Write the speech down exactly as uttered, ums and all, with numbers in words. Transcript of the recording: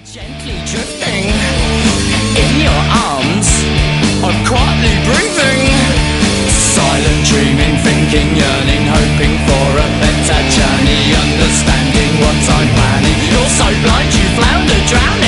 Gently drifting in your arms, I'm quietly breathing, silent dreaming, thinking, yearning, hoping for a better journey, understanding what I'm planning. You're so blind you flounder, drown